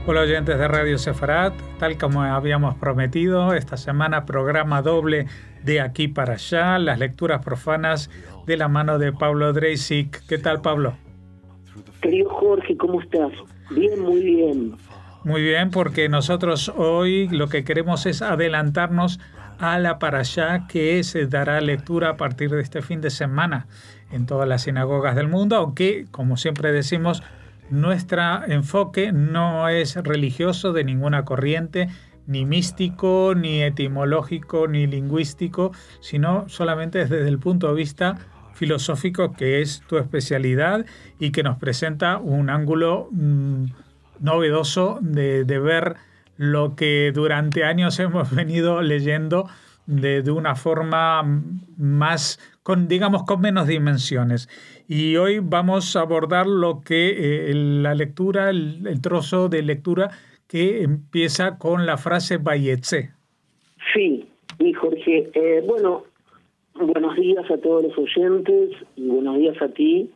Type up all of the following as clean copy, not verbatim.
Hola oyentes de Radio Sefarat, tal como habíamos prometido, esta semana programa doble de Aquí para Allá, las lecturas profanas de la mano de Pablo Dreisig. ¿Qué tal, Pablo? Querido Jorge, ¿cómo estás? Bien, muy bien. Muy bien, porque nosotros hoy lo que queremos es adelantarnos a la Parashá que se dará lectura a partir de este fin de semana en todas las sinagogas del mundo, aunque, como siempre decimos, nuestro enfoque no es religioso de ninguna corriente, ni místico, ni etimológico, ni lingüístico, sino solamente desde el punto de vista filosófico, que es tu especialidad y que nos presenta un ángulo novedoso de ver lo que durante años hemos venido leyendo de una forma más, digamos, con menos dimensiones. Y hoy vamos a abordar lo que la lectura, el trozo de lectura que empieza con la frase Vayetze. Sí, y Jorge, buenos días a todos los oyentes y buenos días a ti.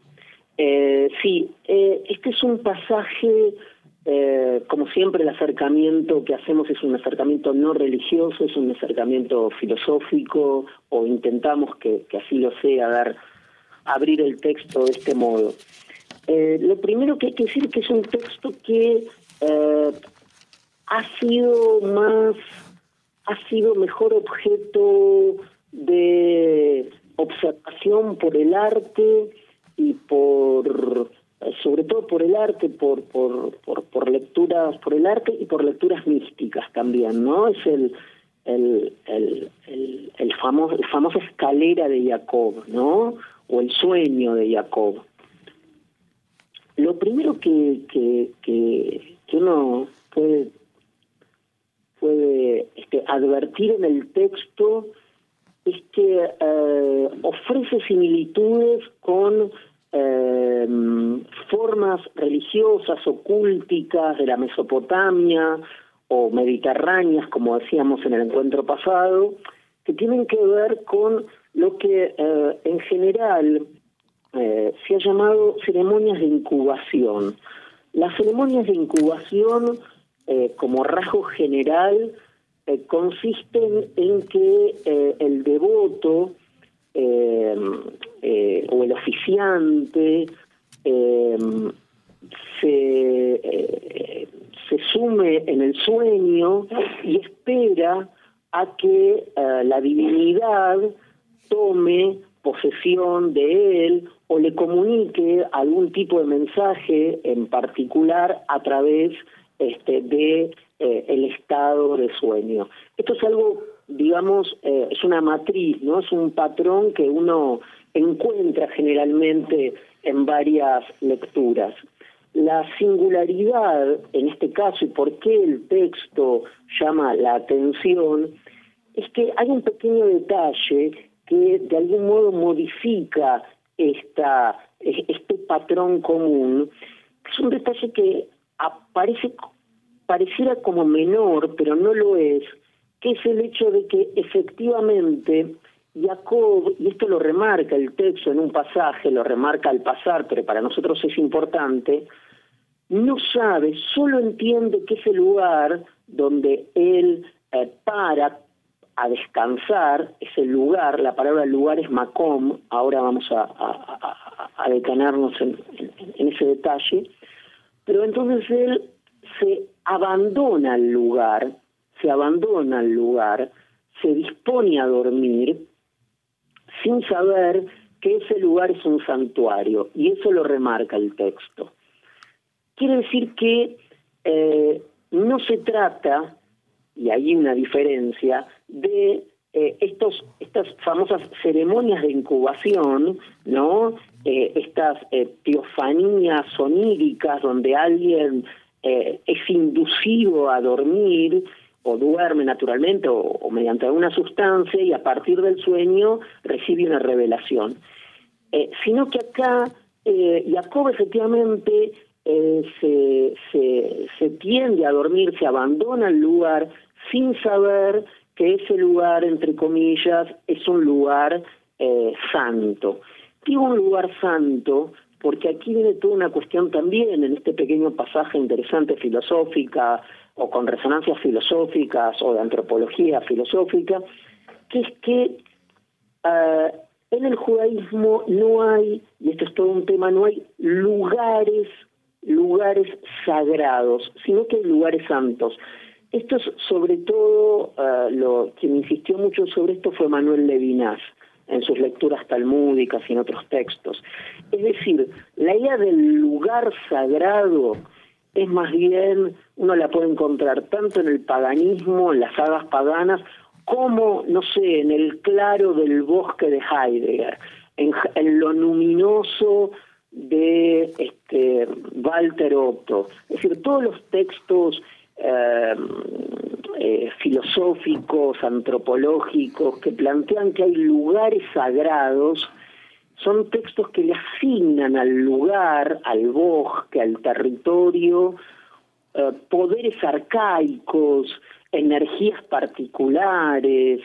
Este es un pasaje, como siempre el acercamiento que hacemos es un acercamiento no religioso, es un acercamiento filosófico, o intentamos que así lo sea, abrir el texto de este modo. Lo primero que hay que decir es que es un texto que ha sido mejor objeto de observación por el arte y sobre todo por el arte, por lecturas, por el arte y por lecturas místicas también, ¿no? Es el famosa escalera de Jacob, ¿no? O el sueño de Jacob. Lo primero que uno puede advertir en el texto es que ofrece similitudes con formas religiosas o cúlticas de la Mesopotamia o mediterráneas, como decíamos en el encuentro pasado, que tienen que ver con lo que en general se ha llamado ceremonias de incubación. Las ceremonias de incubación, como rasgo general, consisten en que el devoto o el oficiante se sume en el sueño y espera a que la divinidad tome posesión de él o le comunique algún tipo de mensaje en particular a través de el estado de sueño. Esto es algo, digamos, es una matriz, ¿no? Es un patrón que uno encuentra generalmente en varias lecturas. La singularidad, en este caso, y por qué el texto llama la atención, es que hay un pequeño detalle que de algún modo modifica este patrón común. Es un detalle que pareciera como menor, pero no lo es, que es el hecho de que efectivamente Jacob, y esto lo remarca el texto en un pasaje, lo remarca al pasar, pero para nosotros es importante, no sabe, solo entiende que ese lugar donde él para a descansar, ese lugar, la palabra lugar es makom, ahora vamos a detenernos en ese detalle, pero entonces él se abandona al lugar, se dispone a dormir sin saber que ese lugar es un santuario, y eso lo remarca el texto. Quiere decir que no se trata, y hay una diferencia, de estas famosas ceremonias de incubación, ¿no? Estas teofanías oníricas donde alguien es inducido a dormir o duerme naturalmente o mediante alguna sustancia y a partir del sueño recibe una revelación. Sino que acá Jacob efectivamente se tiende a dormir, se abandona el lugar sin saber que ese lugar, entre comillas, es un lugar santo. Digo un lugar santo porque aquí viene toda una cuestión también, en este pequeño pasaje interesante filosófica, o con resonancias filosóficas, o de antropología filosófica, que es que en el judaísmo no hay, y esto es todo un tema, no hay lugares sagrados, sino que hay lugares santos. Esto es sobre todo, quien insistió mucho sobre esto fue Manuel Levinas, en sus lecturas talmúdicas y en otros textos. Es decir, la idea del lugar sagrado es más bien, uno la puede encontrar tanto en el paganismo, en las sagas paganas, como, no sé, en el claro del bosque de Heidegger, en lo luminoso de Walter Otto. Es decir, todos los textos filosóficos, antropológicos, que plantean que hay lugares sagrados, son textos que le asignan al lugar, al bosque, al territorio, poderes arcaicos, energías particulares,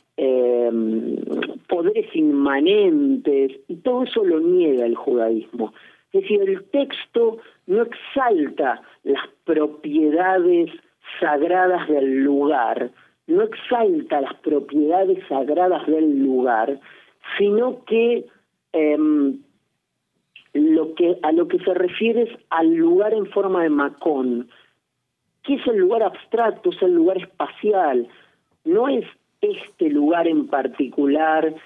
poderes inmanentes, y todo eso lo niega el judaísmo. Es decir, el texto no exalta las propiedades sagradas del lugar, no exalta las propiedades sagradas del lugar, sino que a lo que se refiere es al lugar en forma de macón, que es el lugar abstracto, es el lugar espacial, no es este lugar en particular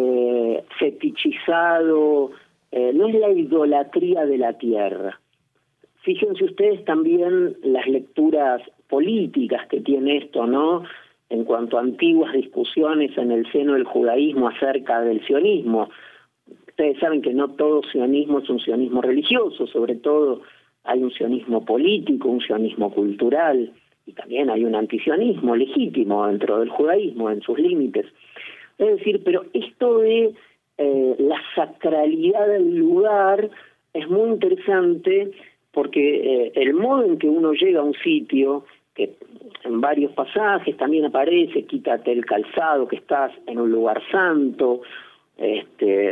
fetichizado, no es la idolatría de la tierra. Fíjense ustedes también las lecturas políticas que tiene esto, ¿no? En cuanto a antiguas discusiones en el seno del judaísmo acerca del sionismo. Ustedes saben que no todo sionismo es un sionismo religioso, sobre todo hay un sionismo político, un sionismo cultural, y también hay un antisionismo legítimo dentro del judaísmo, en sus límites. Es decir, pero esto de la sacralidad del lugar es muy interesante, porque el modo en que uno llega a un sitio, que en varios pasajes también aparece, quítate el calzado, que estás en un lugar santo, esta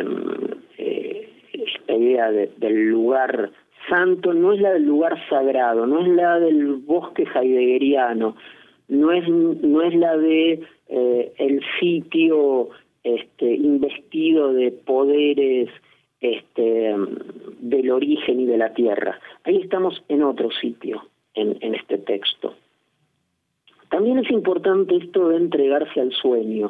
idea del lugar santo no es la del lugar sagrado, no es la del bosque heideggeriano, no es la de el sitio investido de poderes del origen y de la tierra. Ahí estamos en otro sitio, en este texto. También es importante esto de entregarse al sueño.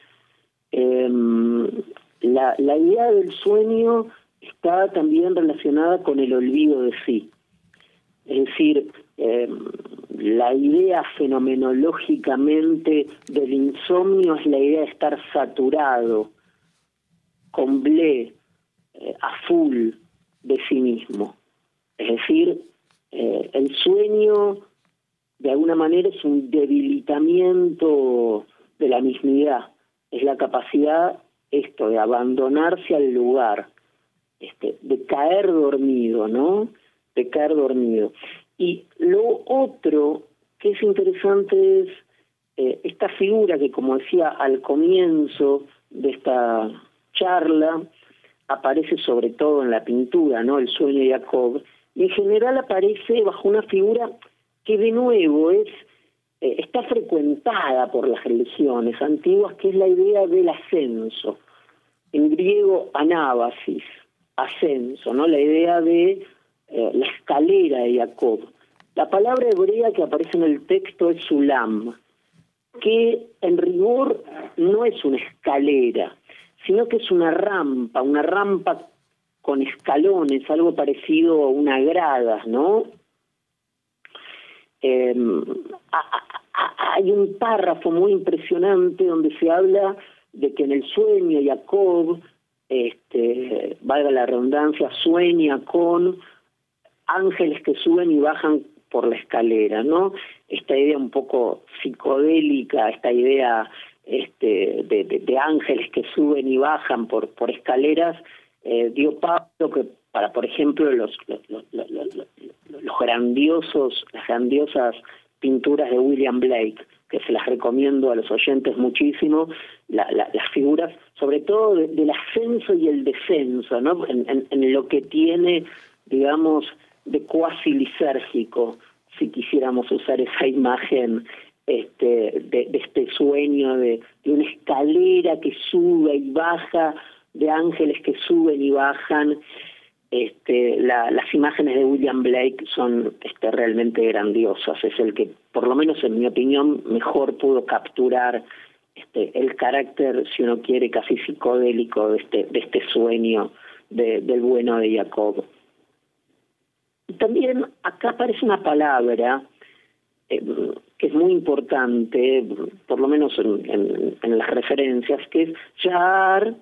La idea del sueño está también relacionada con el olvido de sí. Es decir, la idea fenomenológicamente del insomnio es la idea de estar saturado, comblé, a full de sí mismo. Es decir, el sueño de alguna manera es un debilitamiento de la mismidad, es la capacidad de abandonarse al lugar, de caer dormido, ¿no? De caer dormido. Y lo otro que es interesante es esta figura que, como decía al comienzo de esta charla, aparece sobre todo en la pintura, ¿no? El sueño de Jacob, y en general aparece bajo una figura que de nuevo está frecuentada por las religiones antiguas, que es la idea del ascenso. En griego, anábasis, ascenso, ¿no? La idea de la escalera de Jacob. La palabra hebrea que aparece en el texto es sulam, que en rigor no es una escalera, sino que es una rampa con escalones, algo parecido a una grada, ¿no? Hay un párrafo muy impresionante donde se habla de que en el sueño Jacob, valga la redundancia, sueña con ángeles que suben y bajan por la escalera, ¿no? Esta idea un poco psicodélica, esta idea de ángeles que suben y bajan por escaleras, dio Pablo que para, por ejemplo, las grandiosas pinturas de William Blake, que se las recomiendo a los oyentes muchísimo. Las figuras sobre todo del ascenso y el descenso, ¿no? En lo que tiene, digamos, de cuasi lisérgico, si quisiéramos usar esa imagen de este sueño de una escalera que sube y baja, de ángeles que suben y bajan. Las imágenes de William Blake son realmente grandiosas. Es el que, por lo menos en mi opinión, mejor pudo capturar el carácter, si uno quiere, casi psicodélico de este sueño del bueno de Jacob. Y también acá aparece una palabra que es muy importante, por lo menos en las referencias, que es Yar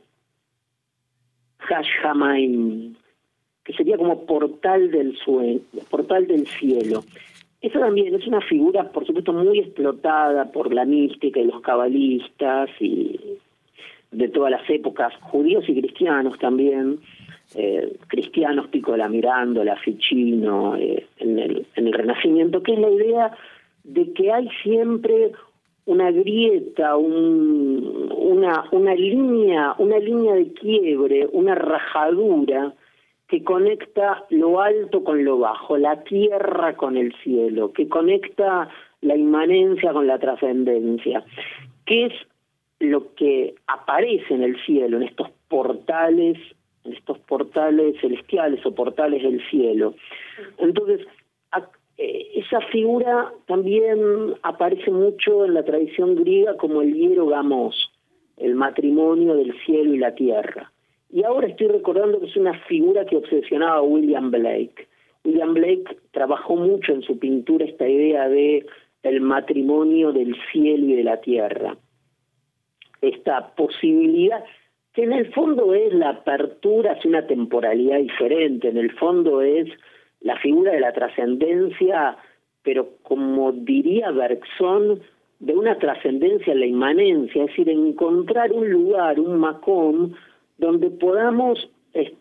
Hashamaim, que sería como portal del cielo. Esa también es una figura, por supuesto, muy explotada por la mística y los cabalistas y de todas las épocas, judíos y cristianos también, cristianos Pico de la Mirandola, Ficino, en el Renacimiento, que es la idea de que hay siempre una grieta, una línea de quiebre, una rajadura que conecta lo alto con lo bajo, la tierra con el cielo, que conecta la inmanencia con la trascendencia, que es lo que aparece en el cielo, en estos portales celestiales o portales del cielo. Entonces, esa figura también aparece mucho en la tradición griega como el hierogamos, el matrimonio del cielo y la tierra. Y ahora estoy recordando que es una figura que obsesionaba a William Blake. William Blake trabajó mucho en su pintura esta idea de el matrimonio del cielo y de la tierra. Esta posibilidad, que en el fondo es la apertura hacia una temporalidad diferente, en el fondo es la figura de la trascendencia, pero como diría Bergson, de una trascendencia en la inmanencia, es decir, encontrar un lugar, un makom, donde podamos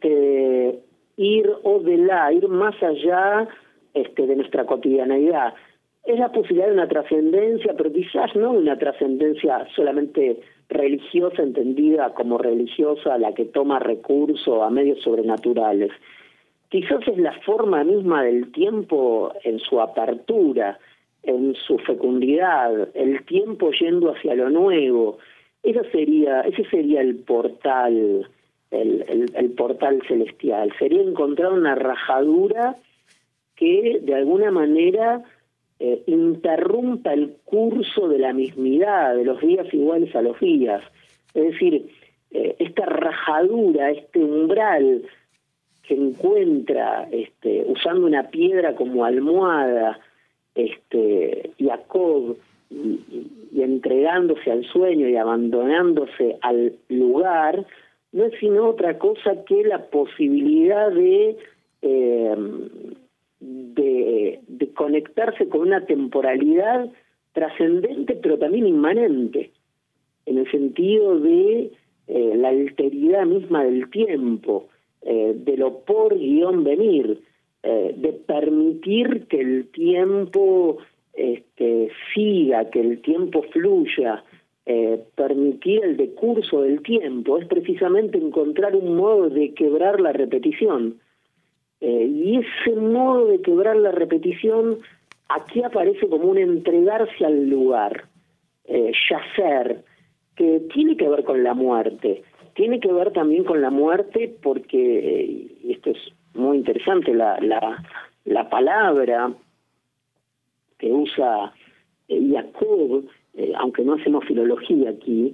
ir más allá de nuestra cotidianeidad. Es la posibilidad de una trascendencia, pero quizás no una trascendencia solamente religiosa, entendida como religiosa, la que toma recurso a medios sobrenaturales. Quizás es la forma misma del tiempo en su apertura, en su fecundidad, el tiempo yendo hacia lo nuevo. Ese sería el portal, el portal celestial. Sería encontrar una rajadura que de alguna manera interrumpa el curso de la mismidad, de los días iguales a los días. Es decir, esta rajadura, este umbral que encuentra usando una piedra como almohada, Jacob, y entregándose al sueño y abandonándose al lugar, no es sino otra cosa que la posibilidad de conectarse con una temporalidad trascendente, pero también inmanente, en el sentido de la alteridad misma del tiempo, de lo por-venir, de permitir que el tiempo siga, que el tiempo fluya, permitir el decurso del tiempo, es precisamente encontrar un modo de quebrar la repetición. Y ese modo de quebrar la repetición aquí aparece como un entregarse al lugar, yacer, que tiene que ver con la muerte. Tiene que ver también con la muerte porque, y esto es muy interesante, la palabra que usa Jacob, aunque no hacemos filología aquí,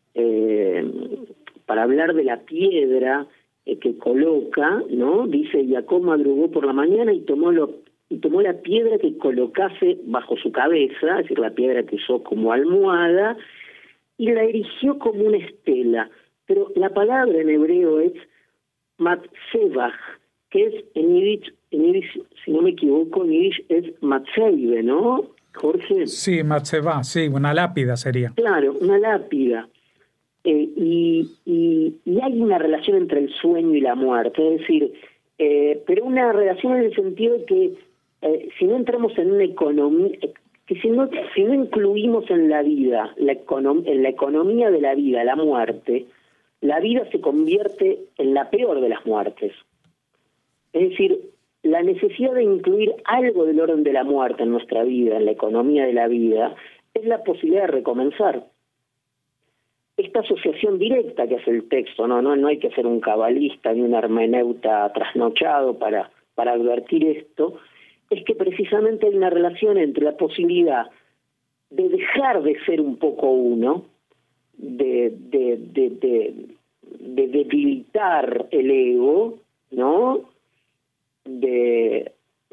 para hablar de la piedra que coloca, ¿no? Dice: Jacob madrugó por la mañana y tomó la piedra que colocase bajo su cabeza, es decir, la piedra que usó como almohada, y la erigió como una estela. Pero la palabra en hebreo es matzebach, que es en yiddish, si no me equivoco, en yiddish es matzeibe, ¿no, Jorge? Sí, matzebah, sí, una lápida sería. Claro, una lápida. Y hay una relación entre el sueño y la muerte, es decir, pero una relación en el sentido de que si no entramos en una economía, que si no incluimos en la vida, en la economía de la vida, la muerte, la vida se convierte en la peor de las muertes. Es decir, la necesidad de incluir algo del orden de la muerte en nuestra vida, en la economía de la vida, es la posibilidad de recomenzar. Esta asociación directa que hace el texto, no hay que ser un cabalista ni un hermeneuta trasnochado para advertir esto, es que precisamente hay una relación entre la posibilidad de dejar de ser un poco uno, de debilitar el ego, ¿no? De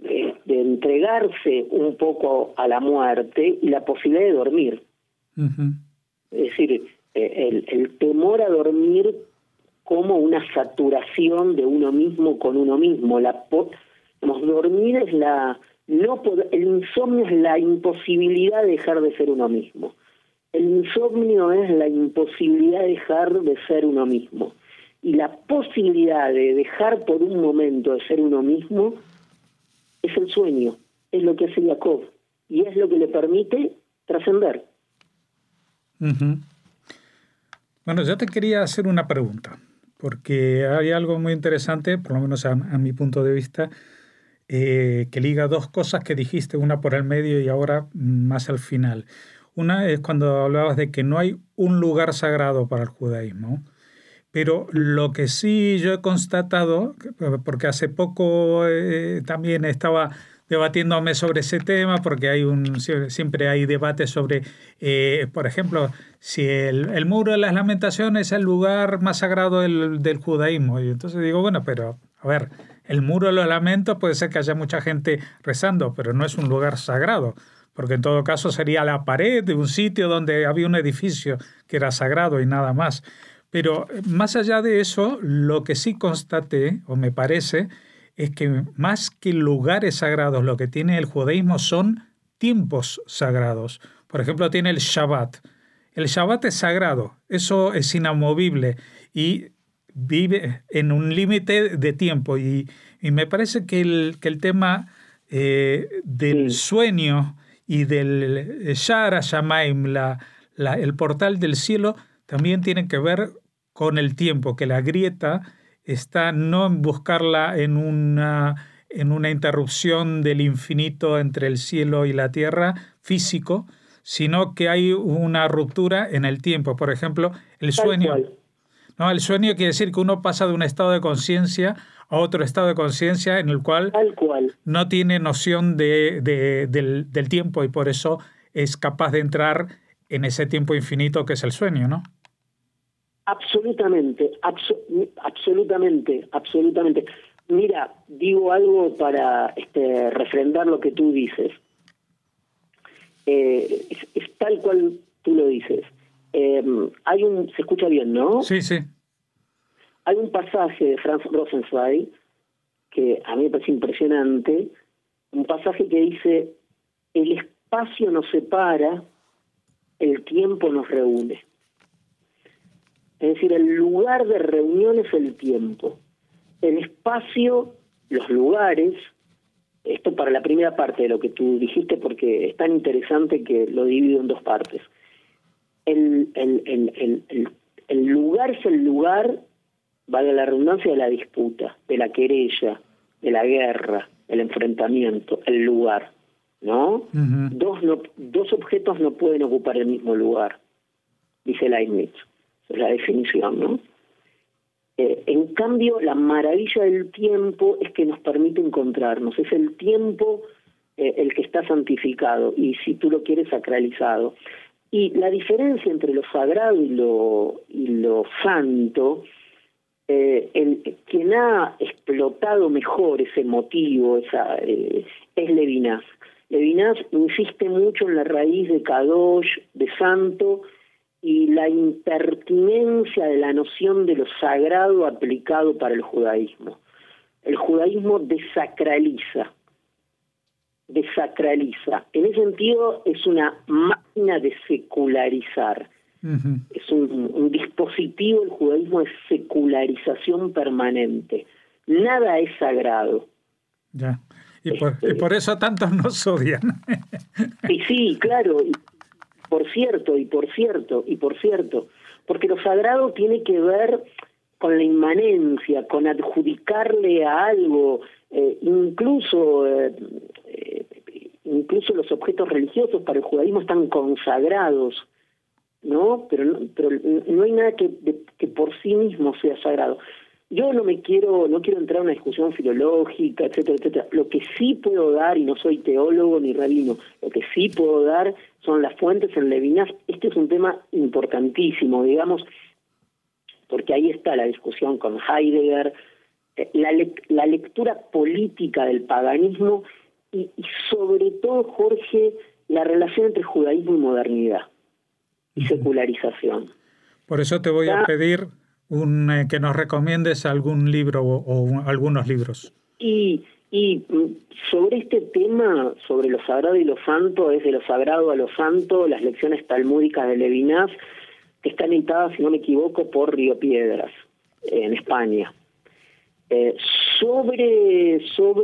entregarse un poco a la muerte y la posibilidad de dormir. Uh-huh. Es decir, el temor a dormir como una saturación de uno mismo con uno mismo. Dormir es el insomnio es la imposibilidad de dejar de ser uno mismo. El insomnio es la imposibilidad de dejar de ser uno mismo. Y la posibilidad de dejar por un momento de ser uno mismo es el sueño, es lo que hace Jacob, y es lo que le permite trascender. Uh-huh. Bueno, yo te quería hacer una pregunta, porque hay algo muy interesante, por lo menos a mi punto de vista, que liga dos cosas que dijiste, una por el medio y ahora más al final. Una es cuando hablabas de que no hay un lugar sagrado para el judaísmo, pero lo que sí yo he constatado, porque hace poco también estaba debatiéndome sobre ese tema, porque siempre hay debates sobre, por ejemplo, si el Muro de las Lamentaciones es el lugar más sagrado del judaísmo. Y entonces digo, bueno, pero a ver, el Muro de los Lamentos puede ser que haya mucha gente rezando, pero no es un lugar sagrado, porque en todo caso sería la pared de un sitio donde había un edificio que era sagrado y nada más. Pero más allá de eso, lo que sí constaté, o me parece, es que más que lugares sagrados, lo que tiene el judaísmo son tiempos sagrados. Por ejemplo, tiene el Shabbat. El Shabbat es sagrado, eso es inamovible y vive en un límite de tiempo. Y me parece que el tema del sueño y del Sha'ar HaShamayim, el portal del cielo, también tiene que ver con el tiempo, que la grieta está no en buscarla en una interrupción del infinito entre el cielo y la tierra físico, sino que hay una ruptura en el tiempo. Por ejemplo, el sueño. ¿No? El sueño quiere decir que uno pasa de un estado de conciencia a otro estado de conciencia en el cual no tiene noción del tiempo y por eso es capaz de entrar en ese tiempo infinito que es el sueño, ¿no? Absolutamente. Mira, digo algo para refrendar lo que tú dices. Es tal cual tú lo dices. Se escucha bien, ¿no? Sí, sí. Hay un pasaje de Franz Rosenzweig que a mí me parece impresionante, un pasaje que dice: el espacio nos separa, el tiempo nos reúne. Es decir, el lugar de reunión es el tiempo. El espacio, los lugares, esto para la primera parte de lo que tú dijiste, porque es tan interesante que lo divido en dos partes. El lugar es el lugar, vale la redundancia, de la disputa, de la querella, de la guerra, el enfrentamiento, el lugar, ¿no? Uh-huh. Dos objetos no pueden ocupar el mismo lugar, dice Leibniz. Es la definición, ¿no? En cambio, la maravilla del tiempo es que nos permite encontrarnos. Es el tiempo el que está santificado y, si tú lo quieres, sacralizado. Y la diferencia entre lo sagrado y lo santo, quien ha explotado mejor ese motivo es Levinas. Levinas insiste mucho en la raíz de Kadosh, de santo, y la impertinencia de la noción de lo sagrado aplicado para el judaísmo. El judaísmo desacraliza. En ese sentido es una máquina de secularizar. Uh-huh. Es un dispositivo, el judaísmo es secularización permanente. Nada es sagrado. Ya. Y por eso tantos nos odian. Y sí, claro. Por cierto, porque lo sagrado tiene que ver con la inmanencia, con adjudicarle a algo, incluso los objetos religiosos para el judaísmo están consagrados, ¿no? Pero no hay nada que por sí mismo sea sagrado. Yo no quiero entrar en una discusión filológica, etcétera, etcétera. Lo que sí puedo dar, y no soy teólogo ni rabino, lo que sí puedo dar son las fuentes en Levinas. Este es un tema importantísimo, digamos, porque ahí está la discusión con Heidegger, la lectura política del paganismo y sobre todo, Jorge, la relación entre judaísmo y modernidad y secularización. Por eso te voy a pedir que nos recomiendes algún libro o algunos libros. Y sobre este tema, sobre lo sagrado y lo santo, desde lo sagrado a lo santo, las lecciones talmúdicas de Levinas, que están editadas, si no me equivoco, por Río Piedras, en España. Sobre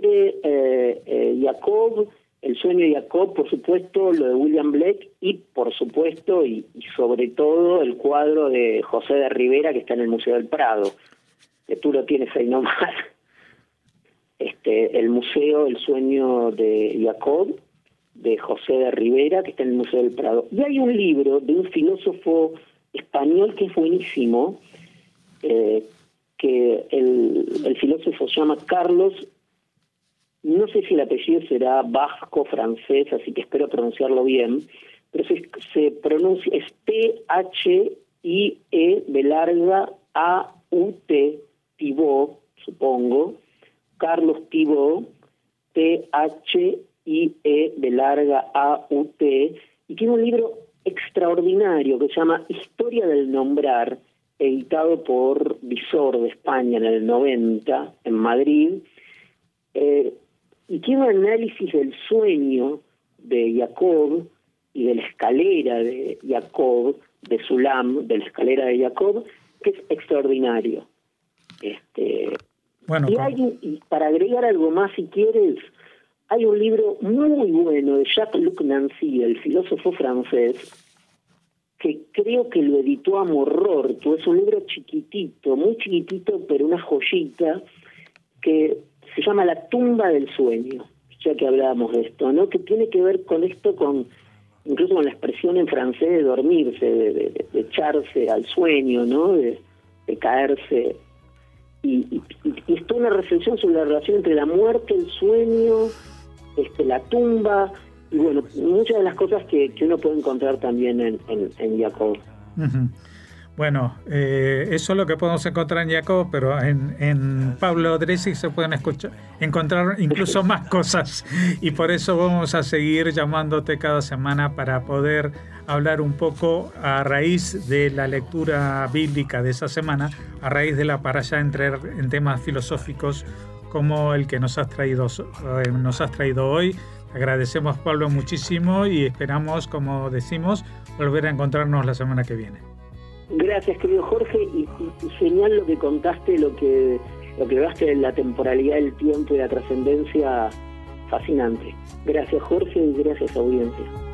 Jacob, el sueño de Jacob, por supuesto, lo de William Blake, y por supuesto, y sobre todo, el cuadro de José de Rivera, que está en el Museo del Prado, que tú lo tienes ahí nomás. El museo, el sueño de Jacob, de José de Rivera, que está en el Museo del Prado. Y hay un libro de un filósofo español que es buenísimo, que el filósofo se llama Carlos, no sé si el apellido será vasco, francés, así que espero pronunciarlo bien, pero se pronuncia, es T-H-I-E Thibaut, supongo, Carlos Thibaut, T-H-I-E y tiene un libro extraordinario que se llama Historia del Nombrar, editado por Visor de España en el 90, en Madrid, y tiene un análisis del sueño de Jacob y de la escalera de Jacob, de Sulam, de la escalera de Jacob, que es extraordinario. Bueno, y para agregar algo más, si quieres, hay un libro muy bueno de Jacques-Luc Nancy, el filósofo francés, que creo que lo editó Amororto. Es un libro chiquitito, muy chiquitito, pero una joyita, que se llama La tumba del sueño, ya que hablábamos de esto, ¿no? Que tiene que ver con esto, incluso con la expresión en francés de dormirse, de echarse al sueño, ¿no? De caerse. Y es toda una reflexión sobre la relación entre la muerte, el sueño, la tumba, y bueno, muchas de las cosas que uno puede encontrar también en Jacob. Uh-huh. Bueno, eso es lo que podemos encontrar en Jacob, pero en Pablo Dresig se pueden encontrar incluso más cosas, y por eso vamos a seguir llamándote cada semana para poder hablar un poco a raíz de la lectura bíblica de esa semana, a raíz de la parashá, entrar en temas filosóficos como el que nos has traído hoy. Te agradecemos, Pablo, muchísimo, y esperamos, como decimos, volver a encontrarnos la semana que viene. Gracias, querido Jorge, y genial lo que contaste, lo que daste de la temporalidad del tiempo y la trascendencia, fascinante. Gracias, Jorge, y gracias, audiencia.